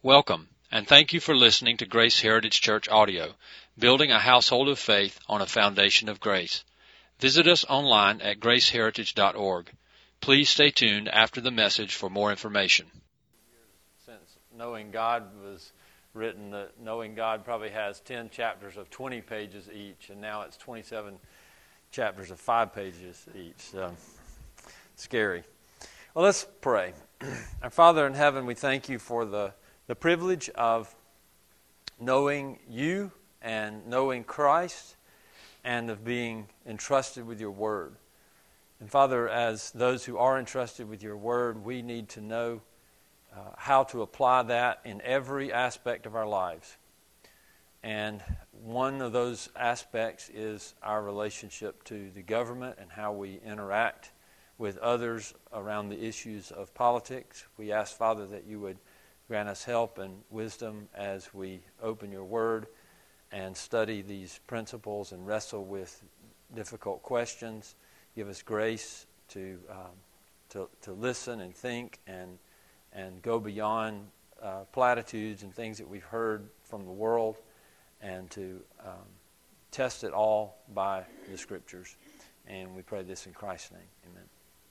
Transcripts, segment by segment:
Welcome, and thank you for listening to Grace Heritage Church Audio, building a household of faith on a foundation of grace. Visit us online at graceheritage.org. Please stay tuned after the message for more information. Since Knowing God was written, that Knowing God probably has 10 chapters of 20 pages each, and now it's 27 chapters of 5 pages each. So, scary. Well, let's pray. Our Father in heaven, we thank you for the privilege of knowing you and knowing Christ and of being entrusted with your word. And Father, as those who are entrusted with your word, we need to know how to apply that in every aspect of our lives. And one of those aspects is our relationship to the government and how we interact with others around the issues of politics. We ask, Father, that you would grant us help and wisdom as we open your word and study these principles and wrestle with difficult questions. Give us grace to listen and think and go beyond platitudes and things that we've heard from the world, and to test it all by the Scriptures. And we pray this in Christ's name. Amen.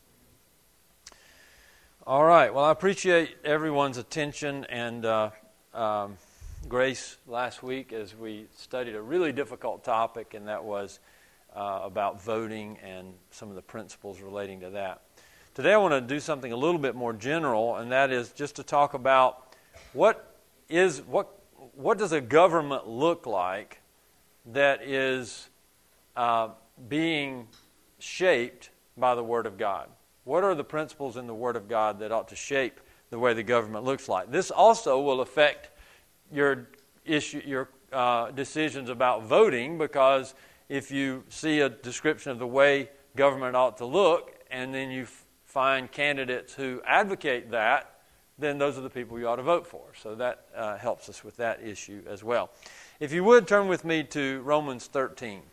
All right. Well, I appreciate everyone's attention and grace last week as we studied a really difficult topic, and that was about voting and some of the principles relating to that. Today I want to do something a little bit more general, and that is just to talk about what does a government look like that is being shaped by the Word of God. What are the principles in the Word of God that ought to shape the way the government looks like? This also will affect your decisions about voting, because if you see a description of the way government ought to look and then you find candidates who advocate that, then those are the people you ought to vote for. So that helps us with that issue as well. If you would, turn with me to Romans 13.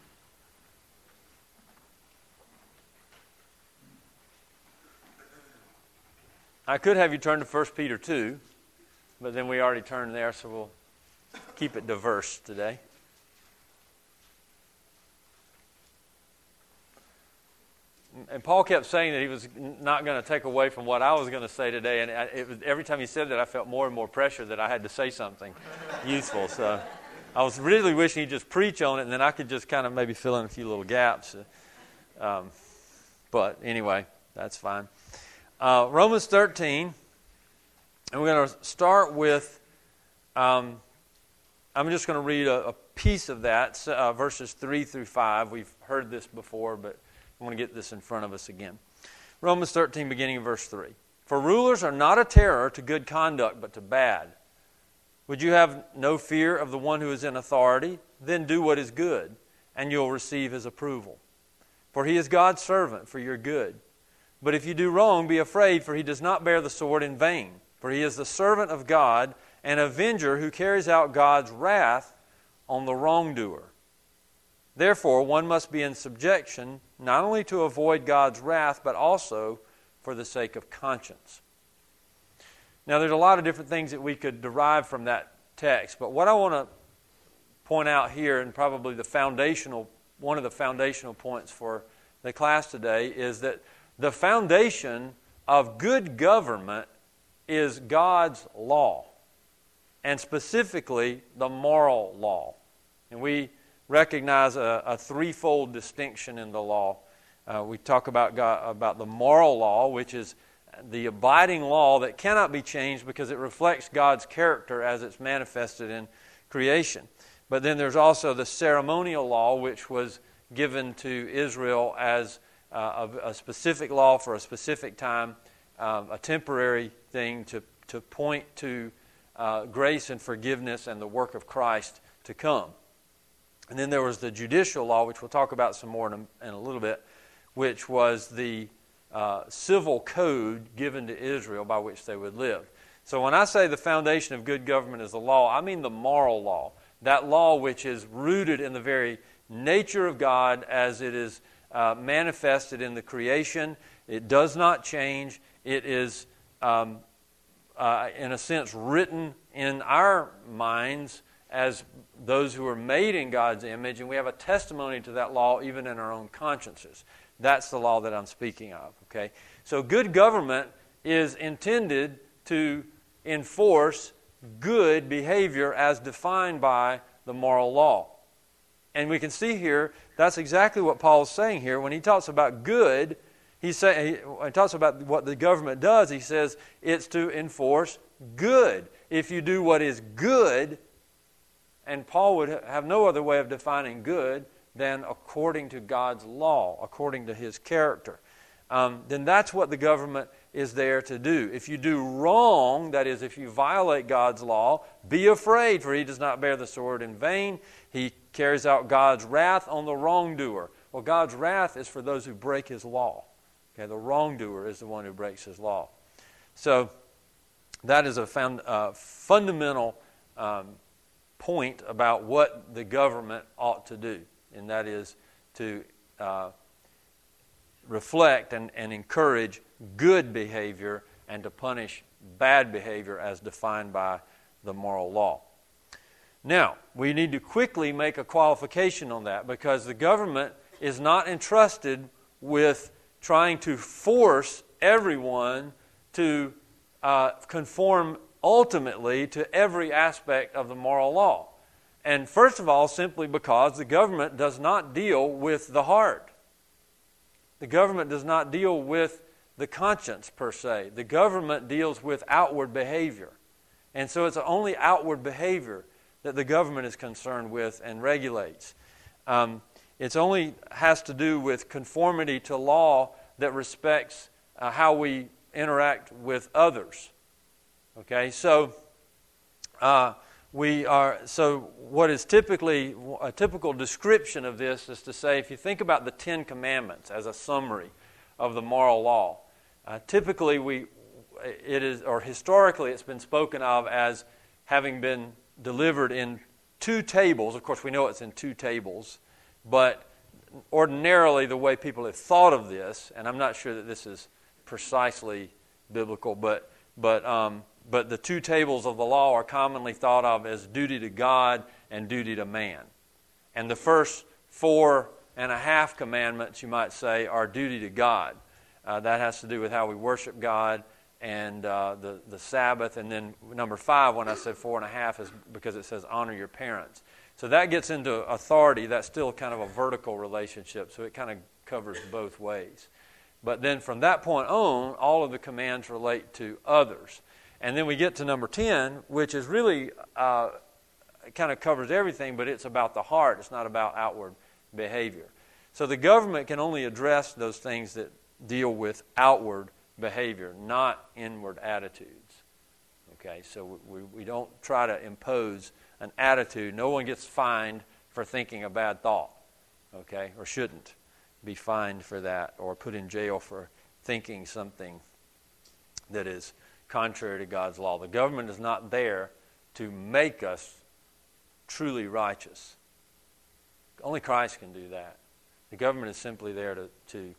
I could have you turn to 1 Peter 2, but then we already turned there, so we'll keep it diverse today. And Paul kept saying that he was not going to take away from what I was going to say today, and every time he said that, I felt more and more pressure that I had to say something useful. So I was really wishing he'd just preach on it, and then I could just kind of maybe fill in a few little gaps. But anyway, that's fine. Romans 13, and we're going to start with, I'm just going to read a piece of that, verses 3 through 5. We've heard this before, but I want to get this in front of us again. Romans 13, beginning in verse 3. For rulers are not a terror to good conduct, but to bad. Would you have no fear of the one who is in authority? Then do what is good, and you'll receive his approval. For he is God's servant for your good. But if you do wrong, be afraid, for he does not bear the sword in vain. For he is the servant of God, an avenger who carries out God's wrath on the wrongdoer. Therefore, one must be in subjection, not only to avoid God's wrath, but also for the sake of conscience. Now, there's a lot of different things that we could derive from that text, but what I want to point out here, and probably one of the foundational points for the class today, is that the foundation of good government is God's law, and specifically the moral law. And we recognize a threefold distinction in the law. We talk about the moral law, which is the abiding law that cannot be changed because it reflects God's character as it's manifested in creation. But then there's also the ceremonial law, which was given to Israel as a specific law for a specific time, a temporary thing to point to grace and forgiveness and the work of Christ to come. And then there was the judicial law, which we'll talk about some more in a little bit, which was the civil code given to Israel by which they would live. So when I say the foundation of good government is the law, I mean the moral law. That law which is rooted in the very nature of God as it is manifested in the creation. It does not change. It is in a sense, written in our minds as those who are made in God's image, and we have a testimony to that law even in our own consciences. That's the law that I'm speaking of. Okay, so good government is intended to enforce good behavior as defined by the moral law. And we can see here, that's exactly what Paul is saying here. When he talks about good, when he talks about what the government does, he says it's to enforce good. If you do what is good, and Paul would have no other way of defining good than according to God's law, according to His character, then that's what the government is there to do. If you do wrong, that is, if you violate God's law, be afraid, for He does not bear the sword in vain. He carries out God's wrath on the wrongdoer. Well, God's wrath is for those who break His law. Okay, the wrongdoer is the one who breaks His law. So that is a fundamental point about what the government ought to do, and that is to reflect and encourage good behavior and to punish bad behavior as defined by the moral law. Now, we need to quickly make a qualification on that, because the government is not entrusted with trying to force everyone to conform ultimately to every aspect of the moral law. And first of all, simply because the government does not deal with the heart. The government does not deal with the conscience per se. The government deals with outward behavior. And so it's only outward behavior that the government is concerned with and regulates. It only has to do with conformity to law that respects how we interact with others. Okay, so what is typically a typical description of this is to say, if you think about the Ten Commandments as a summary of the moral law, typically historically it's been spoken of as having been delivered in 2 tables. Of course, we know it's in 2 tables, but ordinarily the way people have thought of this, and I'm not sure that this is precisely biblical, but the 2 tables of the law are commonly thought of as duty to God and duty to man. And the first 4.5 commandments, you might say, are duty to God. That has to do with how we worship God and the Sabbath. And then number 5, when I said 4.5, is because it says honor your parents. So that gets into authority. That's still kind of a vertical relationship, so it kind of covers both ways. But then from that point on, all of the commands relate to others. And then we get to number 10, which is really kind of covers everything, but it's about the heart. It's not about outward behavior. So the government can only address those things that deal with outward behavior, not inward attitudes. Okay, so we don't try to impose an attitude. No one gets fined for thinking a bad thought, okay, or shouldn't be fined for that, or put in jail for thinking something that is contrary to God's law. The government is not there to make us truly righteous. Only Christ can do that. The government is simply there to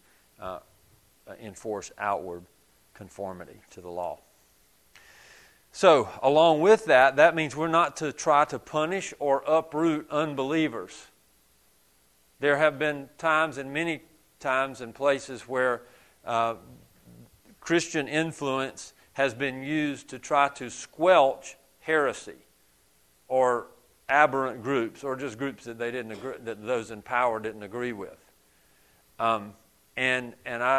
enforce outward conformity to the law. So, along with that means we're not to try to punish or uproot unbelievers. There have been times, and many times and places, where Christian influence has been used to try to squelch heresy or aberrant groups, or just groups that they didn't agree, that those in power didn't agree with. And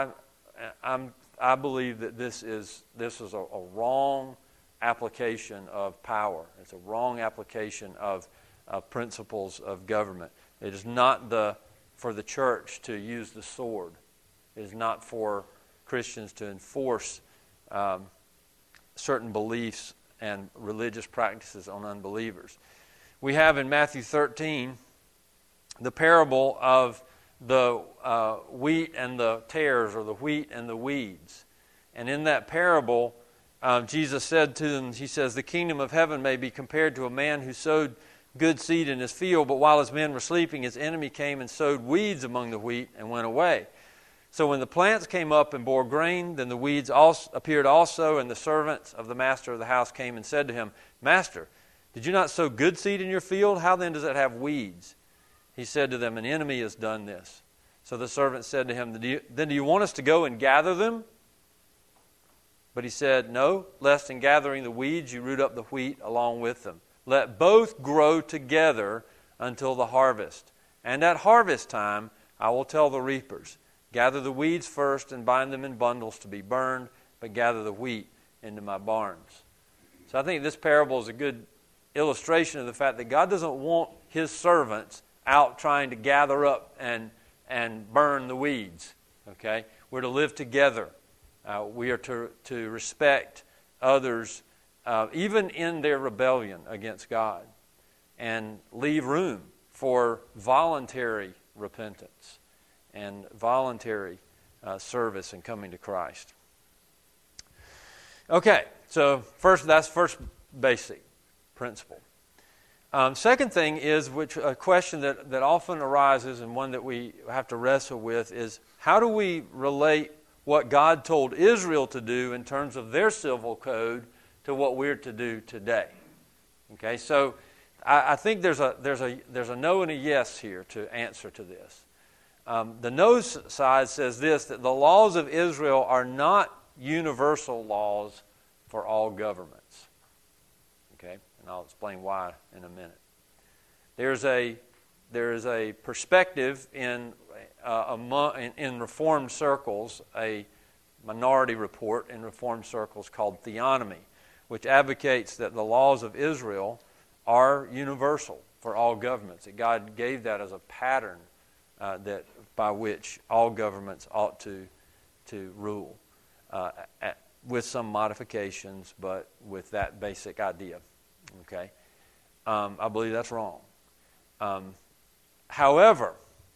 I believe that this is a wrong application of power. It's a wrong application of principles of government. It is not for the church to use the sword. It is not for Christians to enforce certain beliefs and religious practices on unbelievers. We have in Matthew 13 the parable of the wheat and the tares, or the wheat and the weeds. And in that parable, Jesus said to them, He says, "The kingdom of heaven may be compared to a man who sowed good seed in his field, but while his men were sleeping, his enemy came and sowed weeds among the wheat and went away. So when the plants came up and bore grain, then the weeds also appeared also, and the servants of the master of the house came and said to him, Master, did you not sow good seed in your field? How then does it have weeds? He said to them, An enemy has done this. So the servant said to him, Then do you want us to go and gather them? But he said, No, lest in gathering the weeds you root up the wheat along with them. Let both grow together until the harvest. And at harvest time I will tell the reapers, Gather the weeds first and bind them in bundles to be burned, but gather the wheat into my barns. So I think this parable is a good illustration of the fact that God doesn't want His servants out trying to gather up and burn the weeds. Okay? We're to live together. We are to respect others, even in their rebellion against God, and leave room for voluntary repentance and voluntary service and coming to Christ. Okay, so that's first basic principle. Second thing is, which a question that often arises and one that we have to wrestle with is, how do we relate what God told Israel to do in terms of their civil code to what we're to do today? Okay, so I think there's a no and a yes here to answer to this. The no side says this, that the laws of Israel are not universal laws for all governments. Okay, and I'll explain why in a minute. There is a perspective in Reformed circles, a minority report in Reformed circles called theonomy, which advocates that the laws of Israel are universal for all governments. That God gave that as a pattern that by which all governments ought to rule, with some modifications, but with that basic idea. Okay, I believe that's wrong. However,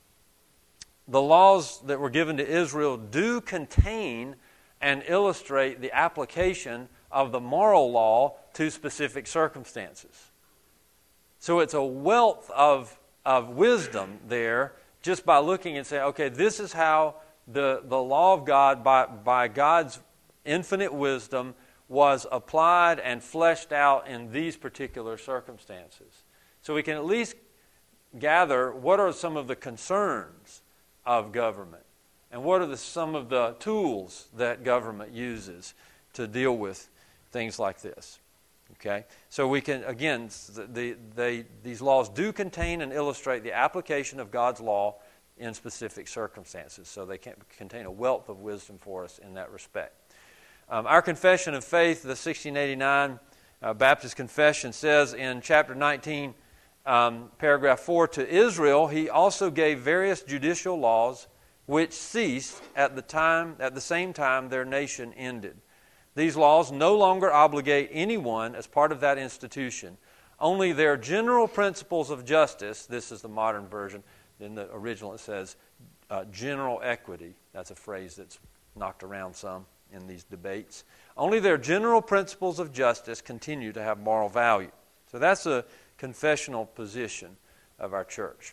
the laws that were given to Israel do contain and illustrate the application of the moral law to specific circumstances. So it's a wealth of wisdom there, just by looking and saying, okay, this is how the law of God, by God's infinite wisdom, was applied and fleshed out in these particular circumstances. So we can at least gather what are some of the concerns of government, and what are some of the tools that government uses to deal with things like this. Okay, so we can, again, these laws do contain and illustrate the application of God's law in specific circumstances. So they can contain a wealth of wisdom for us in that respect. Our Confession of Faith, the 1689 Baptist Confession, says in chapter 19, paragraph 4, to Israel He also gave various judicial laws which ceased at the same time their nation ended. These laws no longer obligate anyone as part of that institution. Only their general principles of justice, this is the modern version, in the original it says general equity. That's a phrase that's knocked around some in these debates. Only their general principles of justice continue to have moral value. So that's a confessional position of our church.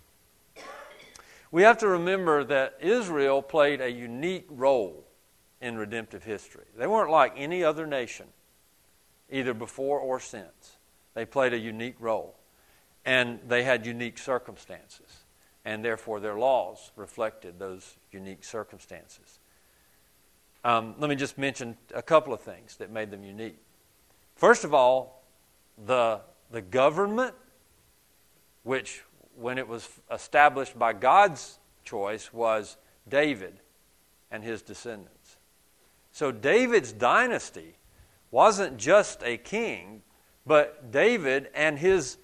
We have to remember that Israel played a unique role in redemptive history. They weren't like any other nation, either before or since. They played a unique role, and they had unique circumstances, and therefore their laws reflected those unique circumstances. Let me just mention a couple of things that made them unique. First of all, the government, which when it was established by God's choice, was David and his descendants. So David's dynasty wasn't just a king, but David and his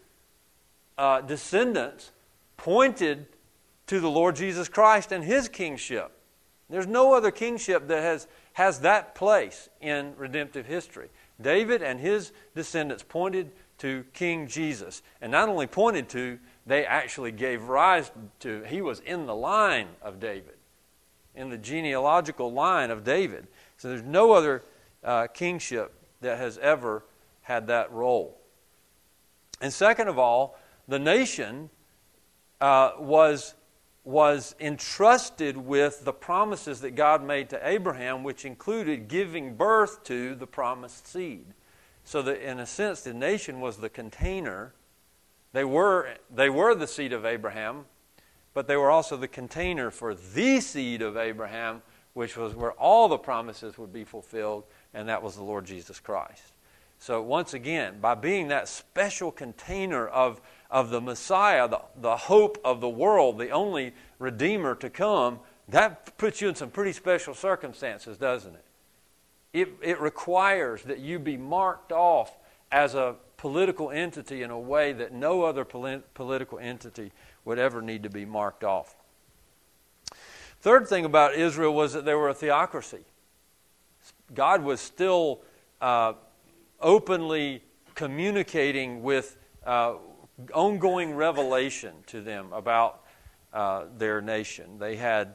descendants pointed to the Lord Jesus Christ and His kingship. There's no other kingship that has that place in redemptive history. David and his descendants pointed to King Jesus. And not only pointed to, they actually gave rise to. He was in the line of David, in the genealogical line of David. So there's no other kingship that has ever had that role. And second of all, the nation was was entrusted with the promises that God made to Abraham, which included giving birth to the promised seed. So that in a sense, the nation was the container. They were the seed of Abraham, but they were also the container for the seed of Abraham, which was where all the promises would be fulfilled, and that was the Lord Jesus Christ. So once again, by being that special container of the Messiah, the hope of the world, the only Redeemer to come, that puts you in some pretty special circumstances, doesn't it? It requires that you be marked off as a political entity in a way that no other political entity would ever need to be marked off. Third thing about Israel was that they were a theocracy. God was still openly communicating with ongoing revelation to them about their nation. They had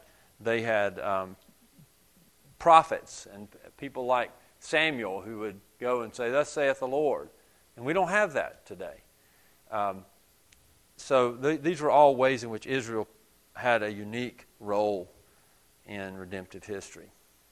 prophets and people like Samuel who would go and say, "Thus saith the Lord." And we don't have that today. So these were all ways in which Israel had a unique role in redemptive history.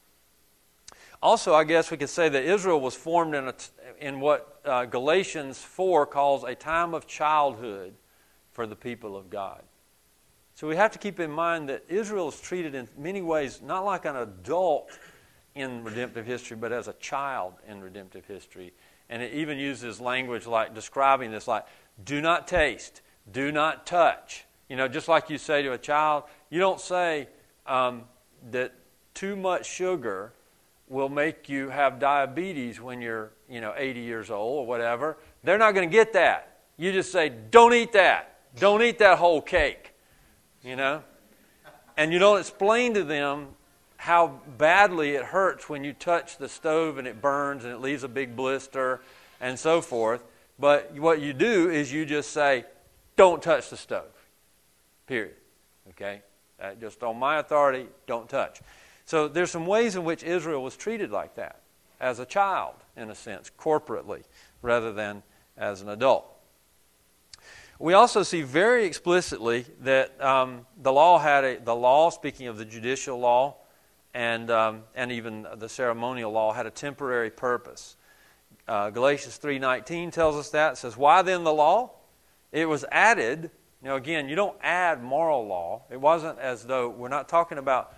Also, I guess we could say that Israel was formed in what Galatians 4 calls a time of childhood for the people of God. So we have to keep in mind that Israel is treated in many ways not like an adult in redemptive history, but as a child in redemptive history. And it even uses language like describing this like, do not taste, do not touch. You know, just like you say to a child, you don't say that too much sugar will make you have diabetes when you're, 80 years old or whatever. They're not going to get that. You just say, don't eat that. Don't eat that whole cake, And you don't explain to them how badly it hurts when you touch the stove and it burns and it leaves a big blister and so forth. But what you do is you just say, don't touch the stove, period. Okay? Just on my authority, don't touch. So there's some ways in which Israel was treated like that, as a child, in a sense, corporately, rather than as an adult. We also see very explicitly that the law, speaking of the judicial law, and even the ceremonial law, had a temporary purpose. Galatians 3:19 tells us that. It says, "Why then the law? It was added." Now again, you don't add moral law. It wasn't as though, we're not talking about,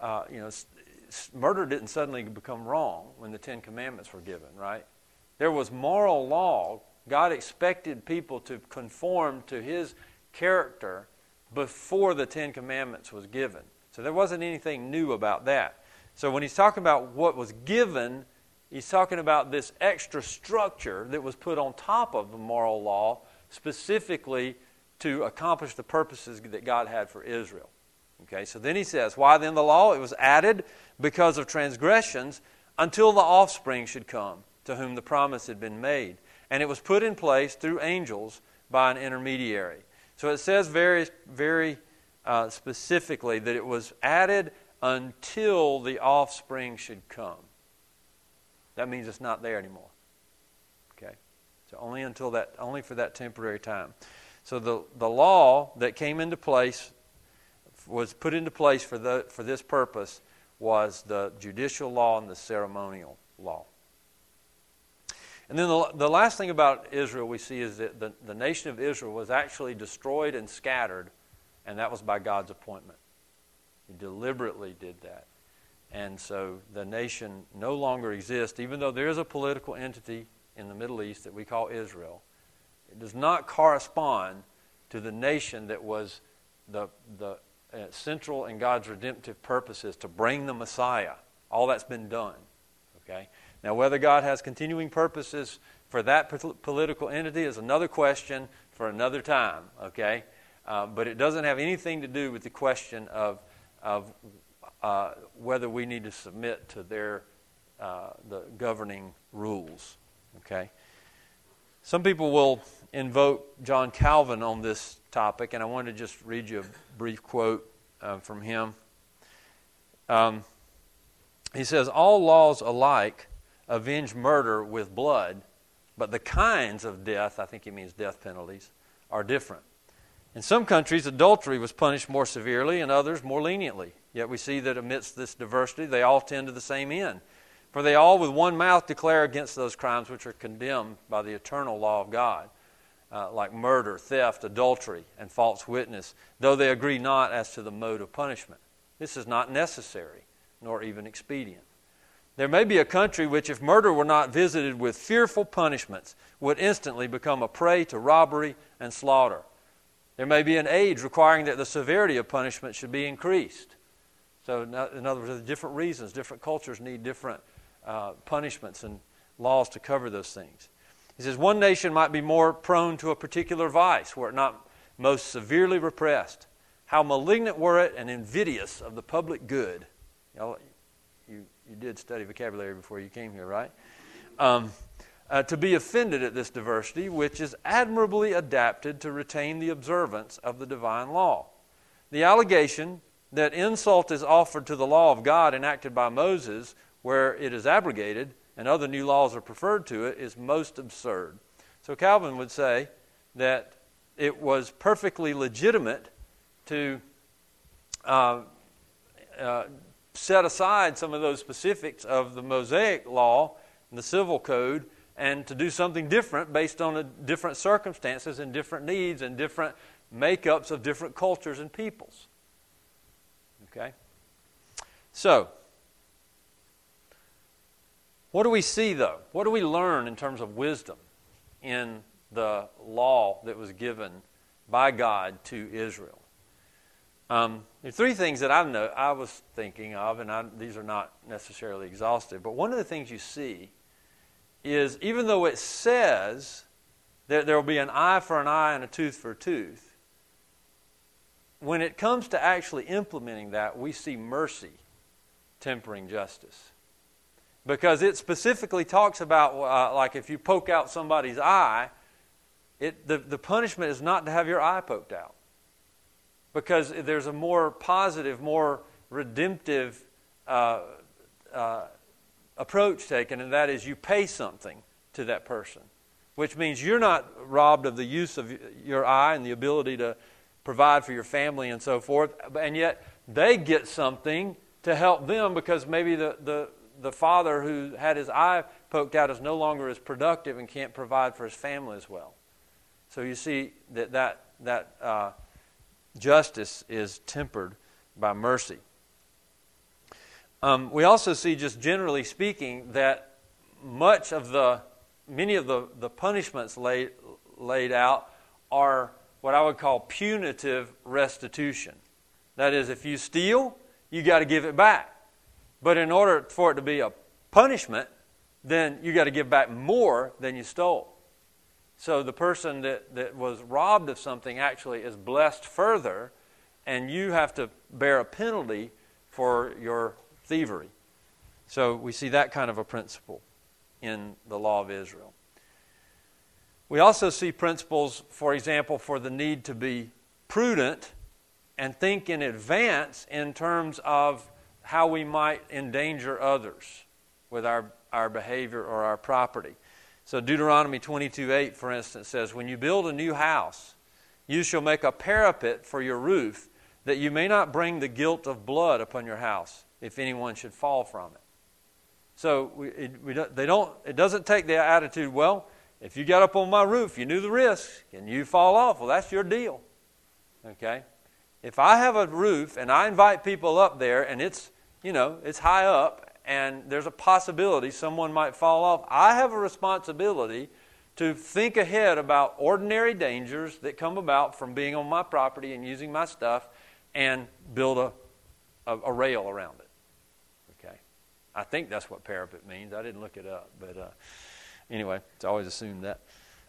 murder didn't suddenly become wrong when the Ten Commandments were given, right? There was moral law. God expected people to conform to His character before the Ten Commandments was given. So there wasn't anything new about that. So when He's talking about what was given, He's talking about this extra structure that was put on top of the moral law specifically to accomplish the purposes that God had for Israel. Okay, so then he says, "Why then the law? It was added because of transgressions until the offspring should come, to whom the promise had been made. And it was put in place through angels by an intermediary." So it says very, very specifically that it was added until the offspring should come. That means it's not there anymore. Okay, so only for that temporary time. So the law that came into place, was put into place for this purpose, was the judicial law and the ceremonial law. And then the last thing about Israel we see is that the nation of Israel was actually destroyed and scattered, and that was by God's appointment. He deliberately did that. And so the nation no longer exists, even though there is a political entity in the Middle East that we call Israel. It does not correspond to the nation that was the central in God's redemptive purposes to bring the Messiah. All that's been done. Okay? Now, whether God has continuing purposes for that political entity is another question for another time. Okay? But it doesn't have anything to do with the question of whether we need to submit to the governing rules. Okay? Some people will invoke John Calvin on this topic, and I wanted to just read you a brief quote from him. He says, "All laws alike avenge murder with blood, but the kinds of death," I think he means death penalties, "are different. In some countries, adultery was punished more severely, in others more leniently. Yet we see that amidst this diversity, they all tend to the same end. For they all with one mouth declare against those crimes which are condemned by the eternal law of God, like murder, theft, adultery, and false witness, though they agree not as to the mode of punishment. This is not necessary, nor even expedient. There may be a country which, if murder were not visited with fearful punishments, would instantly become a prey to robbery and slaughter. There may be an age requiring that the severity of punishment should be increased. So, in other words, there's different reasons. Different cultures need different punishments and laws to cover those things. He says, one nation might be more prone to a particular vice, were it not most severely repressed. How malignant were it and invidious of the public good. You did study vocabulary before you came here, right? To be offended at this diversity, which is admirably adapted to retain the observance of the divine law. The allegation that insult is offered to the law of God enacted by Moses, where it is abrogated and other new laws are preferred to it, is most absurd. So Calvin would say that it was perfectly legitimate to set aside some of those specifics of the Mosaic law and the civil code and to do something different based on different circumstances and different needs and different makeups of different cultures and peoples. Okay? So, what do we see, though? What do we learn in terms of wisdom in the law that was given by God to Israel? There are three things that I was thinking of, and these are not necessarily exhaustive, but one of the things you see is, even though it says that there will be an eye for an eye and a tooth for a tooth, when it comes to actually implementing that, we see mercy tempering justice. Because it specifically talks about, like if you poke out somebody's eye, the punishment is not to have your eye poked out. Because there's a more positive, more redemptive approach taken, and that is you pay something to that person, which means you're not robbed of the use of your eye and the ability to provide for your family and so forth, and yet they get something to help them because maybe the father who had his eye poked out is no longer as productive and can't provide for his family as well. So you see that justice is tempered by mercy. We also see, just generally speaking, that many of the punishments laid out are what I would call punitive restitution. That is, if you steal, you got to give it back. But in order for it to be a punishment, then you got to give back more than you stole. So the person that was robbed of something actually is blessed further, and you have to bear a penalty for your thievery. So we see that kind of a principle in the law of Israel. We also see principles, for example, for the need to be prudent and think in advance in terms of how we might endanger others with our behavior or our property. So Deuteronomy 22:8, for instance, says, when you build a new house, you shall make a parapet for your roof, that you may not bring the guilt of blood upon your house, if anyone should fall from it. So it doesn't take the attitude, well, if you got up on my roof, you knew the risk, and you fall off, well, that's your deal. Okay? If I have a roof and I invite people up there and it's high up and there's a possibility someone might fall off, I have a responsibility to think ahead about ordinary dangers that come about from being on my property and using my stuff and build a rail around it. Okay? I think that's what parapet means. I didn't look it up, but anyway, it's always assumed that.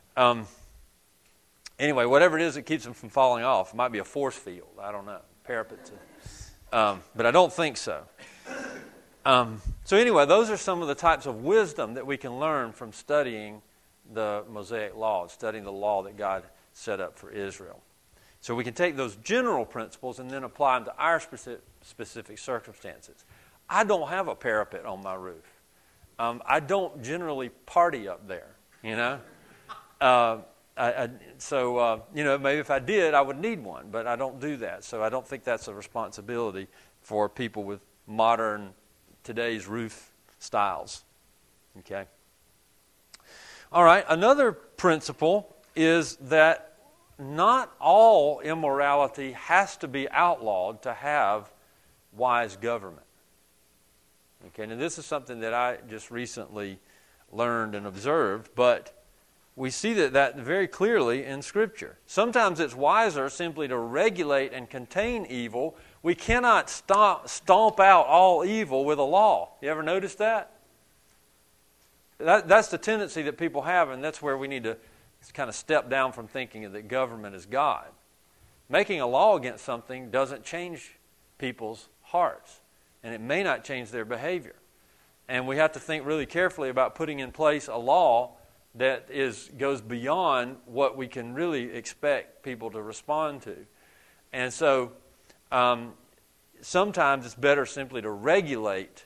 Anyway, whatever it is that keeps them from falling off, it might be a force field. I don't know. Parapets. But I don't think so. So anyway, those are some of the types of wisdom that we can learn from studying the Mosaic Law, studying the law that God set up for Israel. So we can take those general principles and then apply them to our specific circumstances. I don't have a parapet on my roof. I don't generally party up there, maybe if I did, I would need one, but I don't do that. So I don't think that's a responsibility for people with modern, today's roof styles. Okay. All right, another principle is that not all immorality has to be outlawed to have wise government. Okay, now this is something that I just recently learned and observed, but we see that very clearly in Scripture. Sometimes it's wiser simply to regulate and contain evil. We cannot stomp out all evil with a law. You ever notice that? That's the tendency that people have, and that's where we need to kind of step down from thinking that government is God. Making a law against something doesn't change people's hearts, and it may not change their behavior. And we have to think really carefully about putting in place a law that goes beyond what we can really expect people to respond to. And so sometimes it's better simply to regulate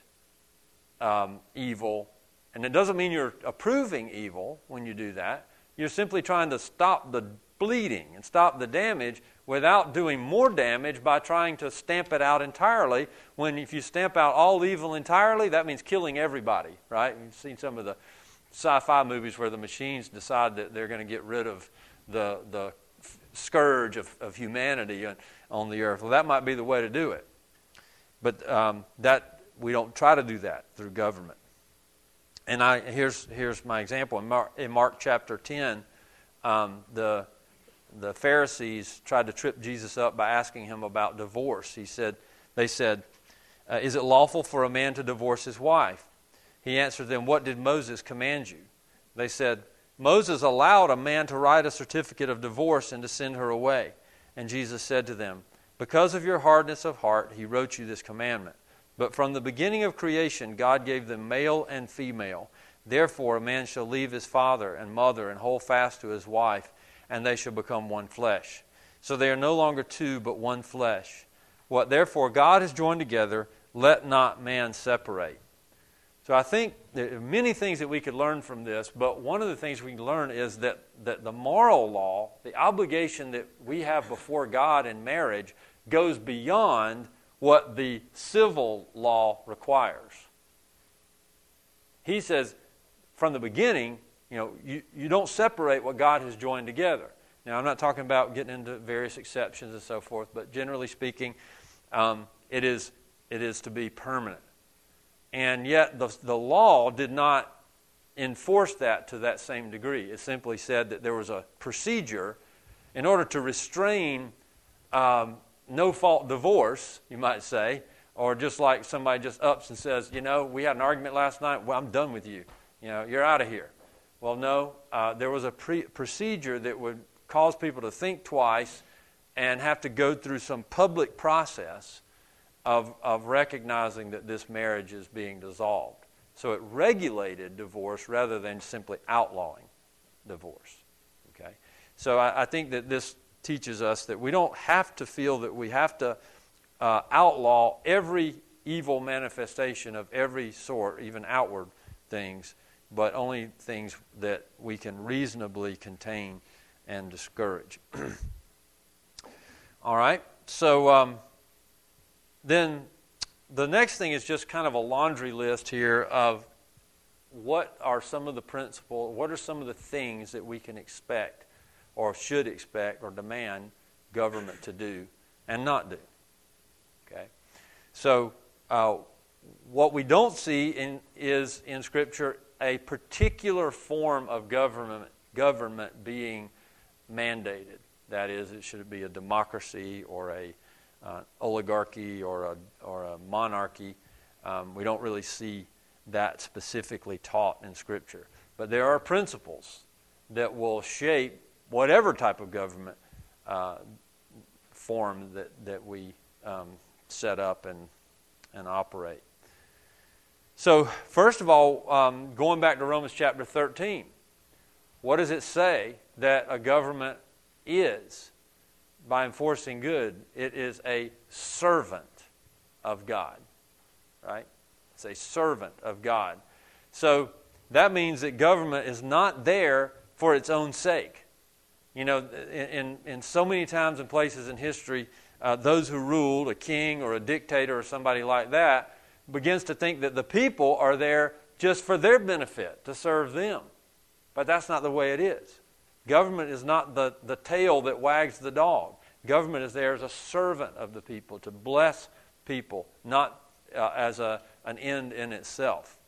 evil. And it doesn't mean you're approving evil when you do that. You're simply trying to stop the bleeding and stop the damage without doing more damage by trying to stamp it out entirely. When if you stamp out all evil entirely, that means killing everybody, right? You've seen some of the sci-fi movies where the machines decide that they're going to get rid of the scourge of humanity on the earth. Well, that might be the way to do it. But that we don't try to do that through government. And here's my example. In Mark chapter 10, the Pharisees tried to trip Jesus up by asking him about divorce. They said, is it lawful for a man to divorce his wife? He answered them, what did Moses command you? They said, Moses allowed a man to write a certificate of divorce and to send her away. And Jesus said to them, because of your hardness of heart, he wrote you this commandment. But from the beginning of creation, God gave them male and female. Therefore, a man shall leave his father and mother and hold fast to his wife, and they shall become one flesh. So they are no longer two, but one flesh. What therefore God has joined together, let not man separate. So I think there are many things that we could learn from this, but one of the things we can learn is that the moral law, the obligation that we have before God in marriage, goes beyond what the civil law requires. He says, from the beginning, you don't separate what God has joined together. Now, I'm not talking about getting into various exceptions and so forth, but generally speaking, it is to be permanent. And yet, the law did not enforce that to that same degree. It simply said that there was a procedure in order to restrain no-fault divorce, you might say, or just like somebody just ups and says, we had an argument last night, well, I'm done with you. You're out of here. Well, no, there was a procedure that would cause people to think twice and have to go through some public process of recognizing that this marriage is being dissolved. So it regulated divorce rather than simply outlawing divorce. Okay, so I think that this teaches us that we don't have to feel that we have to outlaw every evil manifestation of every sort, even outward things, but only things that we can reasonably contain and discourage. All right, so then the next thing is just kind of a laundry list here of what are some of the principles, what are some of the things that we can expect or should expect or demand government to do and not do. Okay, so what we don't see is in Scripture a particular form of government being mandated. That is, it should be a democracy or a oligarchy or a monarchy. We don't really see that specifically taught in Scripture. But there are principles that will shape whatever type of government form that we set up and operate. So, first of all, going back to Romans chapter 13, what does it say that a government is by enforcing good? It is a servant of God, right? It's a servant of God. So that means that government is not there for its own sake. You know, in so many times and places in history, those who ruled, a king or a dictator or somebody like that, begins to think that the people are there just for their benefit, to serve them. But that's not the way it is. Government is not the tail that wags the dog. Government is there as a servant of the people, to bless people, not as an end in itself.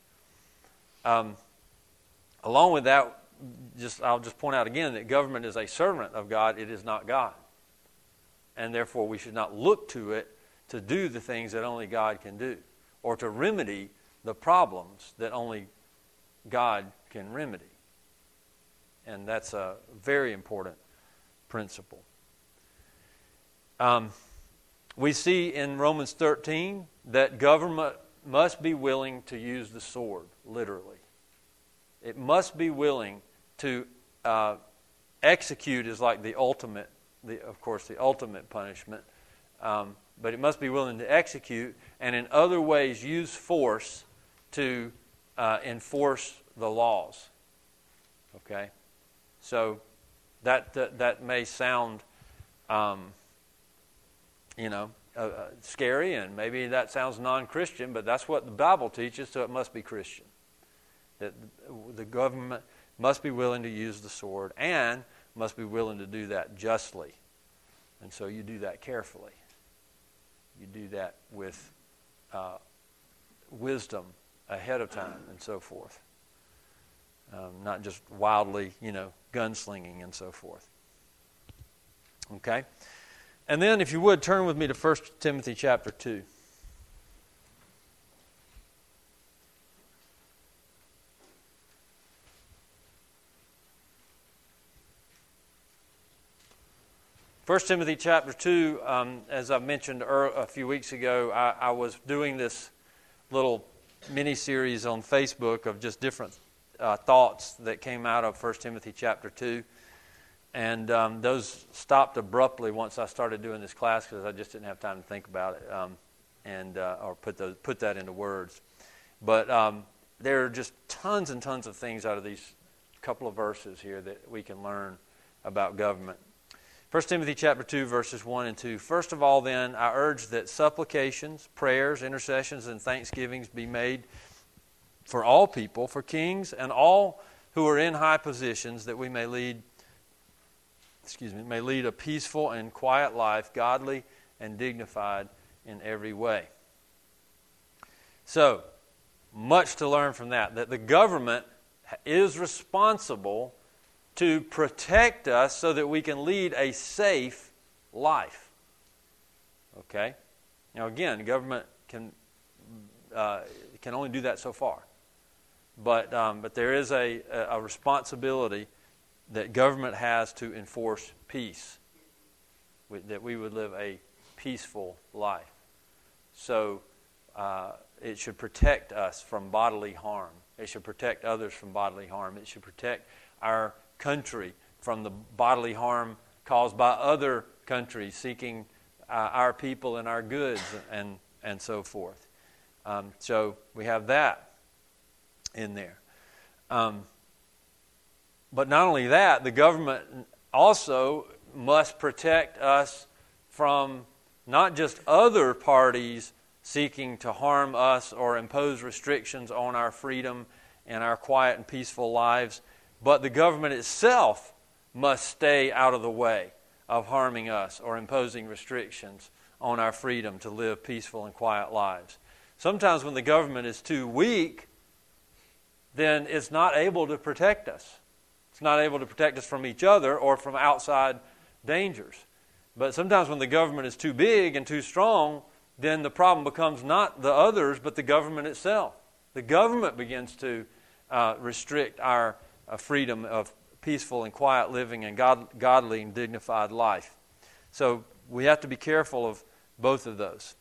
Along with that, I'll just point out again that government is a servant of God. It is not God. And therefore we should not look to it to do the things that only God can do, or to remedy the problems that only God can remedy. And that's a very important principle. We see in Romans 13 that government must be willing to use the sword, literally. It must be willing to execute is like the ultimate, of course, the ultimate punishment. But it must be willing to execute and in other ways use force to enforce the laws. Okay? So that may sound, scary, and maybe that sounds non-Christian, but that's what the Bible teaches, so it must be Christian. That the government must be willing to use the sword and must be willing to do that justly. And so you do that carefully. You do that with wisdom ahead of time and so forth. Not just wildly, gunslinging and so forth. Okay? And then, if you would, turn with me to 1 Timothy chapter 2. First Timothy chapter 2, as I mentioned a few weeks ago, I was doing this little mini-series on Facebook of just different thoughts that came out of 1 Timothy chapter 2. And those stopped abruptly once I started doing this class because I just didn't have time to think about it or put that into words. But there are just tons and tons of things out of these couple of verses here that we can learn about government. 1 Timothy chapter 2, verses 1 and 2. First of all, then, I urge that supplications, prayers, intercessions, and thanksgivings be made for all people, for kings and all who are in high positions, that we may lead a peaceful and quiet life, godly and dignified in every way. So, much to learn from that the government is responsible to protect us so that we can lead a safe life. Okay? Now again, government can only do that so far. But there is a responsibility that government has to enforce peace, that we would live a peaceful life. So it should protect us from bodily harm. It should protect others from bodily harm. It should protect our country from the bodily harm caused by other countries seeking our people and our goods and so forth. So we have that in there. But not only that, the government also must protect us from not just other parties seeking to harm us or impose restrictions on our freedom and our quiet and peaceful lives, but the government itself must stay out of the way of harming us or imposing restrictions on our freedom to live peaceful and quiet lives. Sometimes when the government is too weak, then it's not able to protect us. It's not able to protect us from each other or from outside dangers. But sometimes when the government is too big and too strong, then the problem becomes not the others, but the government itself. The government begins to restrict our freedom of peaceful and quiet living and godly and dignified life. So we have to be careful of both of those.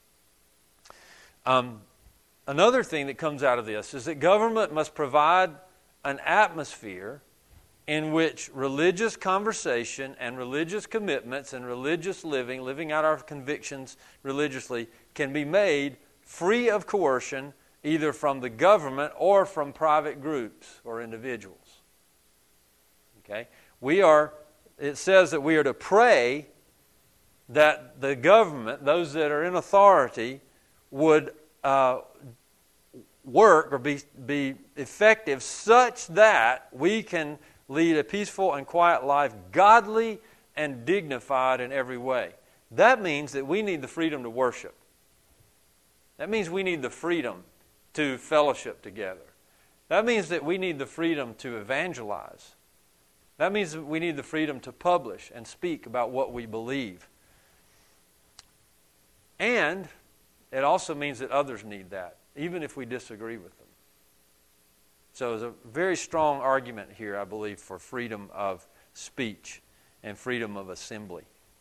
Another thing that comes out of this is that government must provide an atmosphere in which religious conversation and religious commitments and religious living out our convictions religiously, can be made free of coercion, either from the government or from private groups or individuals. Okay? We are it says that we are to pray that the government, those that are in authority, would work or be effective such that we can lead a peaceful and quiet life, godly and dignified in every way. That means that we need the freedom to worship. That means we need the freedom to fellowship together. That means that we need the freedom to evangelize. That means that we need the freedom to publish and speak about what we believe. And it also means that others need that, even if we disagree with them. So there's a very strong argument here, I believe, for freedom of speech and freedom of assembly.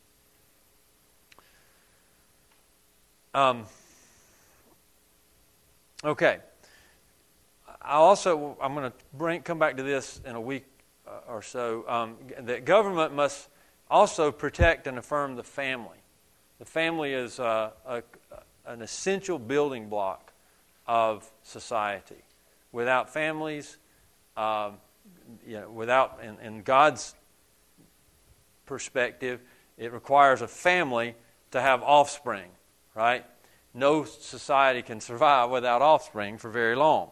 Okay. I'm going to come back to this in a week or so. That government must also protect and affirm the family. The family is an essential building block of society. Without families, without in God's perspective, it requires a family to have offspring, right? No society can survive without offspring for very long.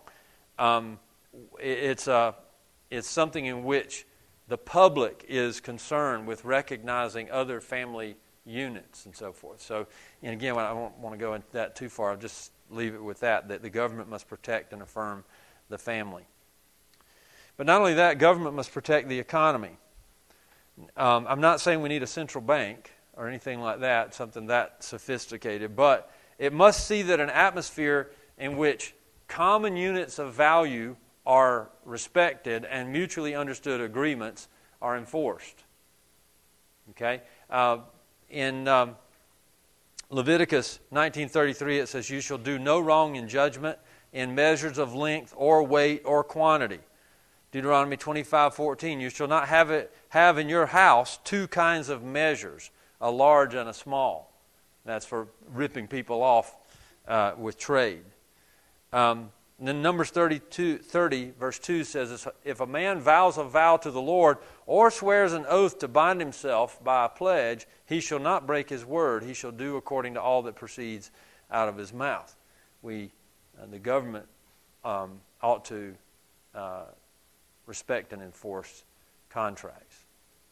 It's something in which the public is concerned with recognizing other family units and so forth. So, and again, I don't want to go into that too far. I'll just leave it with that the government must protect and affirm the family. But not only that, government must protect the economy. I'm not saying we need a central bank or anything like that, something that sophisticated, but it must see that an atmosphere in which common units of value are respected and mutually understood agreements are enforced. Okay? In Leviticus 19:33, it says, "You shall do no wrong in judgment in measures of length or weight or quantity." Deuteronomy 25:14, "You shall not have in your house two kinds of measures, a large and a small." That's for ripping people off with trade. And then Numbers 30, verse 2 says, "If a man vows a vow to the Lord or swears an oath to bind himself by a pledge, he shall not break his word. He shall do according to all that proceeds out of his mouth." The government ought to respect and enforce contracts.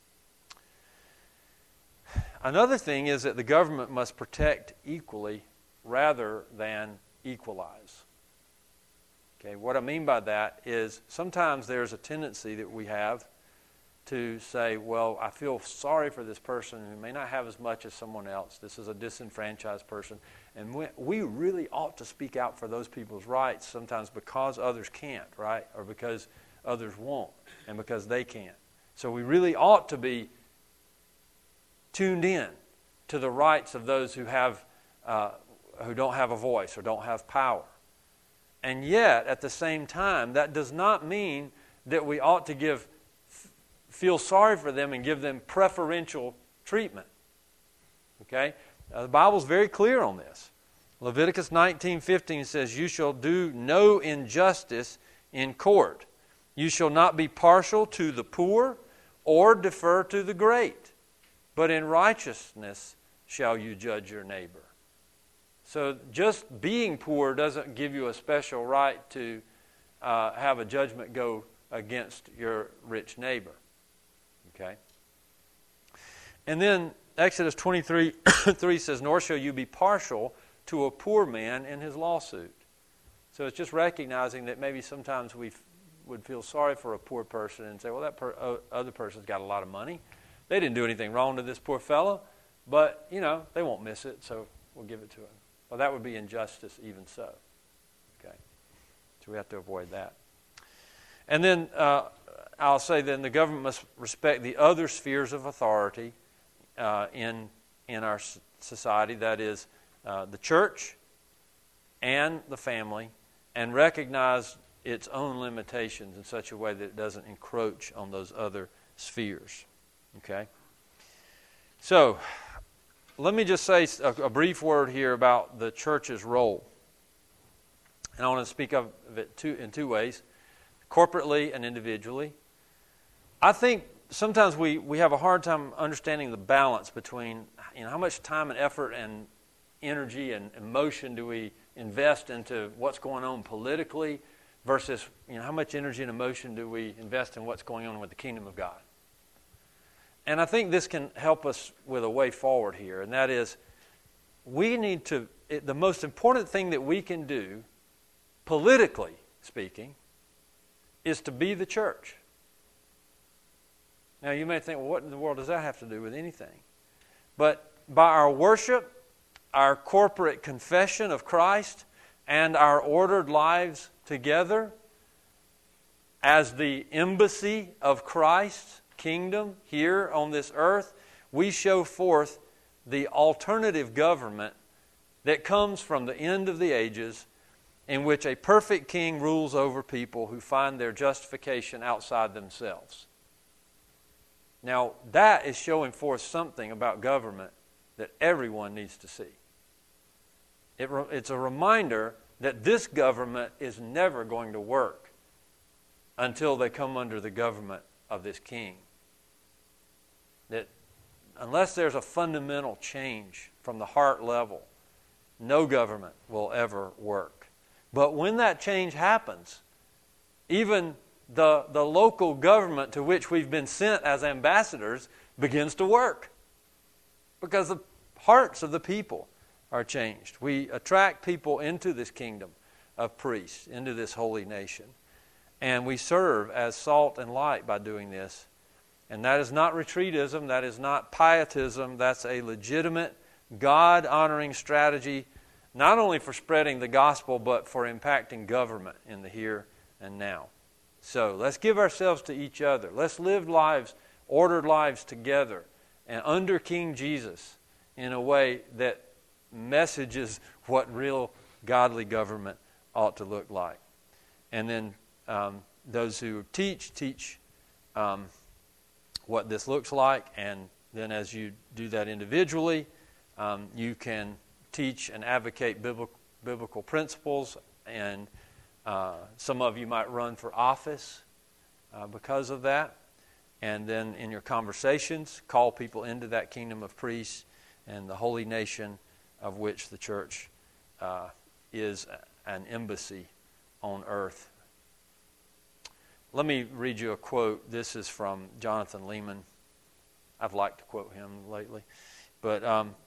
Another thing is that the government must protect equally rather than equalize. Okay, what I mean by that is sometimes there's a tendency that we have to say, well, I feel sorry for this person who may not have as much as someone else. This is a disenfranchised person. And we really ought to speak out for those people's rights sometimes because others can't, right? Or because others won't and because they can't. So we really ought to be tuned in to the rights of those who don't have a voice or don't have power. And yet, at the same time, that does not mean that we ought to feel sorry for them and give them preferential treatment. Okay? The Bible's very clear on this. Leviticus 19:15 says, "You shall do no injustice in court. You shall not be partial to the poor or defer to the great, but in righteousness shall you judge your neighbor." So just being poor doesn't give you a special right to have a judgment go against your rich neighbor. Okay? And then Exodus 23:3 says, "Nor shall you be partial to a poor man in his lawsuit." So it's just recognizing that maybe sometimes we would feel sorry for a poor person and say, well, that other person's got a lot of money. They didn't do anything wrong to this poor fellow, but, they won't miss it, so we'll give it to him. Well, that would be injustice even so. Okay, so we have to avoid that. And then I'll say then the government must respect the other spheres of authority in our society, that is the church and the family, and recognize its own limitations in such a way that it doesn't encroach on those other spheres. Okay? So, let me just say a brief word here about the church's role. And I want to speak of it in two ways, corporately and individually. I think sometimes we have a hard time understanding the balance between how much time and effort and energy and emotion do we invest into what's going on politically versus how much energy and emotion do we invest in what's going on with the kingdom of God. And I think this can help us with a way forward here, and that is the most important thing that we can do, politically speaking, is to be the church. Now you may think, well, what in the world does that have to do with anything? But by our worship, our corporate confession of Christ, and our ordered lives together as the embassy of Christ's kingdom here on this earth, we show forth the alternative government that comes from the end of the ages, in which a perfect king rules over people who find their justification outside themselves. Now, that is showing forth something about government that everyone needs to see. It's a reminder that this government is never going to work until they come under the government of this king. That unless there's a fundamental change from the heart level, no government will ever work. But when that change happens, even the local government to which we've been sent as ambassadors begins to work, because the hearts of the people are changed. We attract people into this kingdom of priests, into this holy nation. And we serve as salt and light by doing this. And that is not retreatism, that is not pietism, that's a legitimate, God-honoring strategy, not only for spreading the gospel, but for impacting government in the here and now. So let's give ourselves to each other. Let's live lives, ordered lives together, and under King Jesus in a way that messages what real godly government ought to look like. And then those who teach what this looks like, and then as you do that individually, you can teach and advocate biblical principles, and some of you might run for office because of that. And then in your conversations, call people into that kingdom of priests and the holy nation of which the church is an embassy on earth. Let me read you a quote. This is from Jonathan Leeman. I've liked to quote him lately, but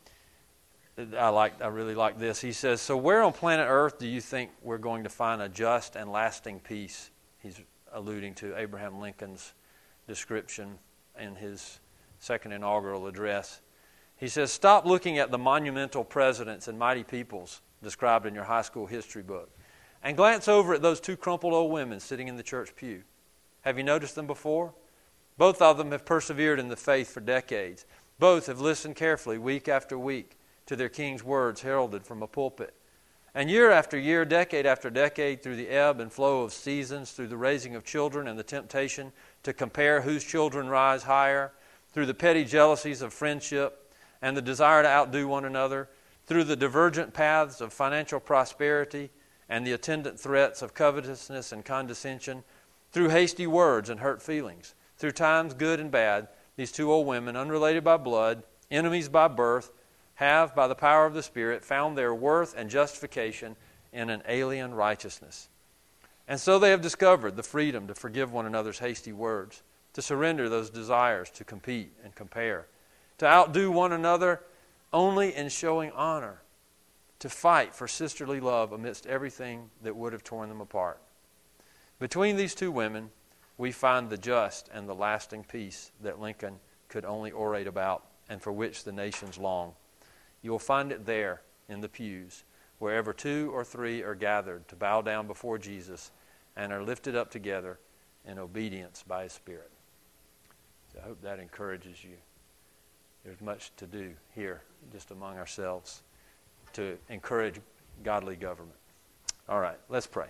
I really like this. He says, "So where on planet Earth do you think we're going to find a just and lasting peace?" He's alluding to Abraham Lincoln's description in his second inaugural address. He says, "Stop looking at the monumental presidents and mighty peoples described in your high school history book, and glance over at those two crumpled old women sitting in the church pew. Have you noticed them before? Both of them have persevered in the faith for decades. Both have listened carefully week after week to their king's words heralded from a pulpit. And year after year, decade after decade, through the ebb and flow of seasons, through the raising of children and the temptation to compare whose children rise higher, through the petty jealousies of friendship and the desire to outdo one another, through the divergent paths of financial prosperity and the attendant threats of covetousness and condescension, through hasty words and hurt feelings, through times good and bad, these two old women, unrelated by blood, enemies by birth, have, by the power of the Spirit, found their worth and justification in an alien righteousness. And so they have discovered the freedom to forgive one another's hasty words, to surrender those desires to compete and compare, to outdo one another only in showing honor, to fight for sisterly love amidst everything that would have torn them apart. Between these two women, we find the just and the lasting peace that Lincoln could only orate about and for which the nations long. You will find it there in the pews, wherever 2 or 3 are gathered to bow down before Jesus and are lifted up together in obedience by His Spirit." So I hope that encourages you. There's much to do here, just among ourselves, to encourage godly government. All right, let's pray.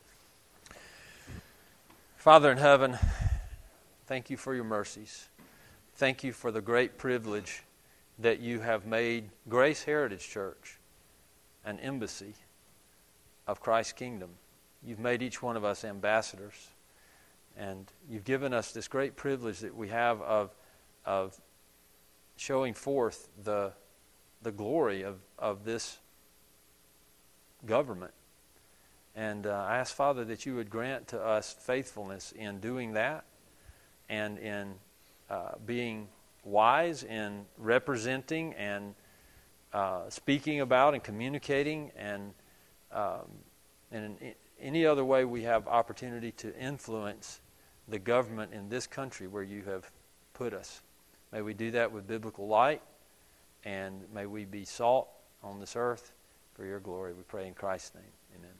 Father in heaven, thank you for your mercies. Thank you for the great privilege that you have made Grace Heritage Church an embassy of Christ's kingdom. You've made each one of us ambassadors. And you've given us this great privilege that we have of showing forth the glory of this government. And I ask, Father, that you would grant to us faithfulness in doing that and in being wise in representing and speaking about and communicating and in any other way we have opportunity to influence the government in this country where you have put us. May we do that with biblical light, and may we be salt on this earth for your glory. We pray in Christ's name. Amen.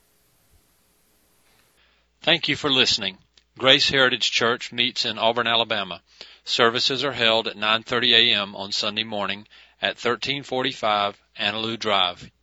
Thank you for listening. Grace Heritage Church meets in Auburn, Alabama. Services are held at 9:30 a.m. on Sunday morning at 1345 Annaloo Drive,